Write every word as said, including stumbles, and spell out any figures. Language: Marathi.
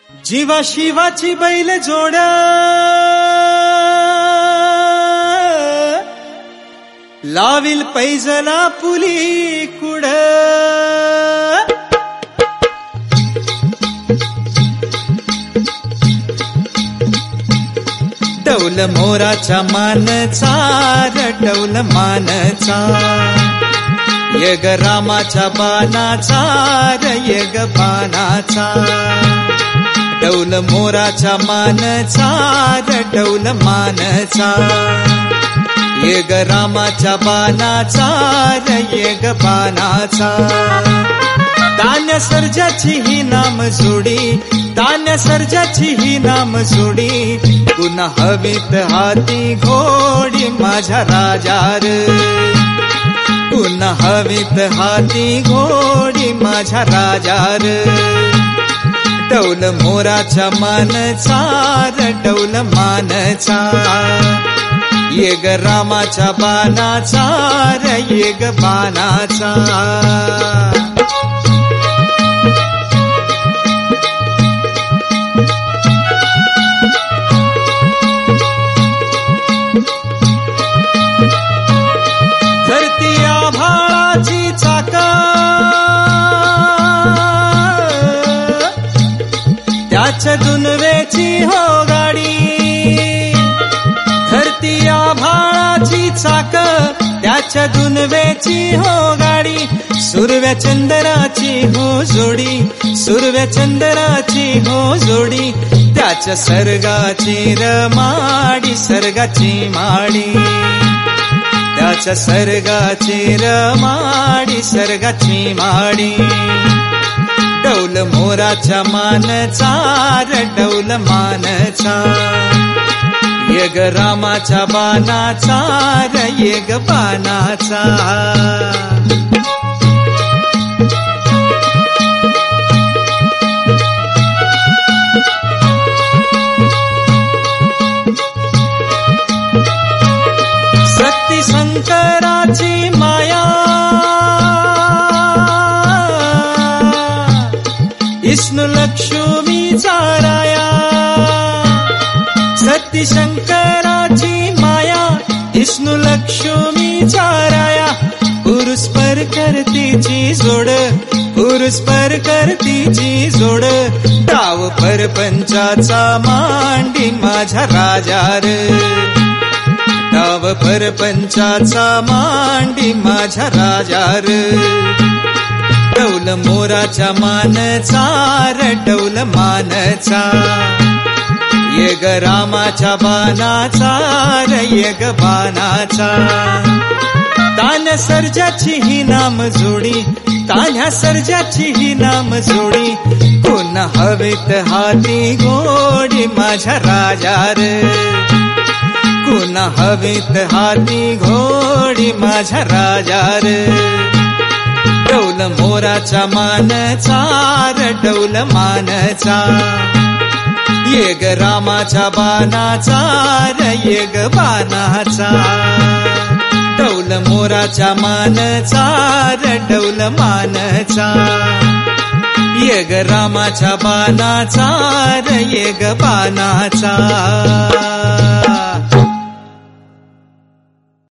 जीवा शिवाची बैल जोड लाविल पैजला पुली कुड डौल मोराच्या मानचा रटवल मानचा यग रामाच्या बाणाचा र यग बाणाचा डौल मोराच्या मानचा रटवल मानचा यग रामाच्या बाणाचा र यग बाणाचा तान्या सर्जाची ही नाम जोडी तान्या सर्जाची ही नाम जोडी पुन्हा हवीत हाती घोडी माझ्या राजार पुन्हा हवीत हाती घोडी माझ्या राजार डौल मोराच्या मानचा रटवल मानचा येग रामाच्या बाणाचा र येग बाणाचा धरती आभाळाची चाका त्याच्या दुनवेची हो गाडी धरती आभाळाची चाक त्याच्या दुनवेची हो गाडी सुरव्या चंदराची हो जोडी सुरव्या चंदराची हो जोडी त्याच्या सर्गाची रमाडी सर्गाची माडी त्याच्या सर्गाची रमाडी सर्गाची माडी डौल मोराच्या मानचा रटवल मानचा यग रामाच्या बाणाचा र यग बाणाचा सती शंकराची माया विष्णु लक्ष्मीचा राया सती शंकराची माया विष्णु लक्ष्मीचा राया पुरुष पर करतीची जोड पुरुष पर करतीची जोड डाव परपंचाचा मांडी माझ्या राजार डाव परपंचाचा मांडी माझ्या राजार डौल मोराच्या मानचा रटवल मानचा येग रामाच्या बाणाचा र येग बाणाचा तान्या सर्जाची ही नाम जोडी तान्या सर्जाची ही नाम जोडी पुन्हा हवेत हाती घोडी माझ्या राजार पुन्हा हवेत हाती घोडी माझ्या राजार डौल मोराच्या मानचा रटवल मानचा येग रामाच्या बाणाचा र येग बाणाचा डौल मोराच्या मानचा रटवल मानचा येग रामाच्या बाणाचा र येग बाणाचा